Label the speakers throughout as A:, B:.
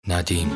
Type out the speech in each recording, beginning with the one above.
A: ندیم.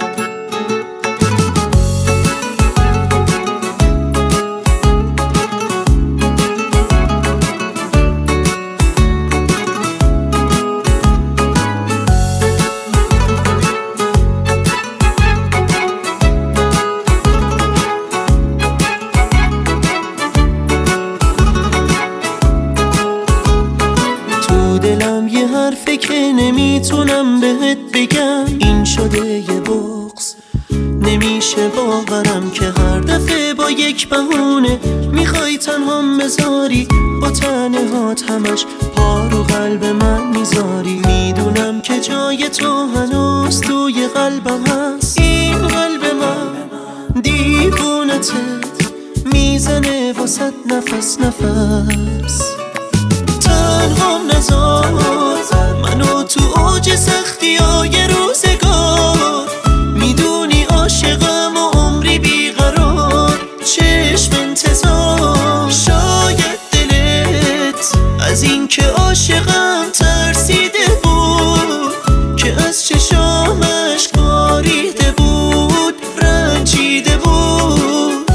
B: دلم یه حرفه که نمیتونم بهت بگم، این شده یه بغض نمیشه باورم که هر دفعه با یک بهونه میخوای تنهام بذاری، با تنهات همش پا رو قلب من میذاری. میدونم که جای تو هنوز توی قلبم هست، این قلب من دیوونته میزنه واسد نفس نفس. تنهام نذار منو تو اوج سختی های روزگار، میدونی عاشقم و عمری بیقرار، چشم انتظار. شاید دلت از این که عاشقم ترسیده بود، که از چشامش باریده بود، رنجیده بود.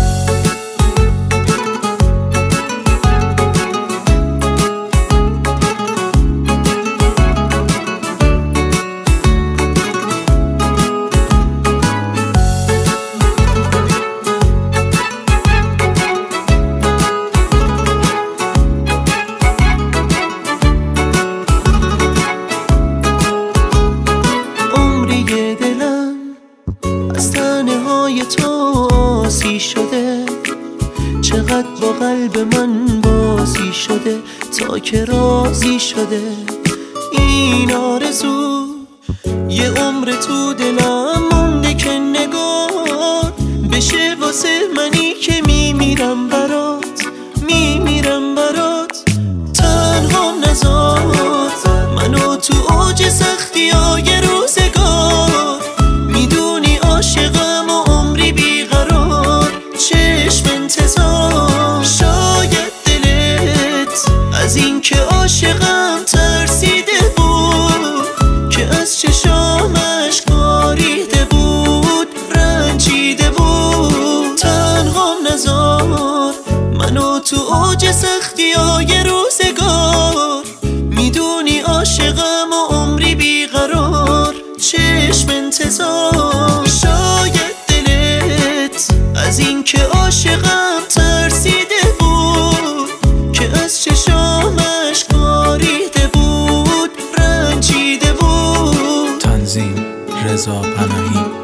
B: از تنهای تو آسی شده، چقدر با قلب من بازی شده تا که راضی شده. این آرزو یه عمر تو دلم مونده که نگار بشه واسه منی که میمیرم برات، میمیرم برات. تنهام نذار منو تو اوج سختی های روزگار، میدونی عاشقم و عمری بیقرار، چشم انتظار. شاید دلت از این که عاشقم ترسیده بود، که از چشامش باریده بود، رنجیده بود. تنهام نذار منو تو اوج سختی های روزگار، میدونی عاشقم و عمری بیقرار، چشم انتظار. شاید دلت از این که عاشقم ترسیده بود، که از چشامش باریده بود، رنجیده بود.
A: تنظیم رضا پناهی.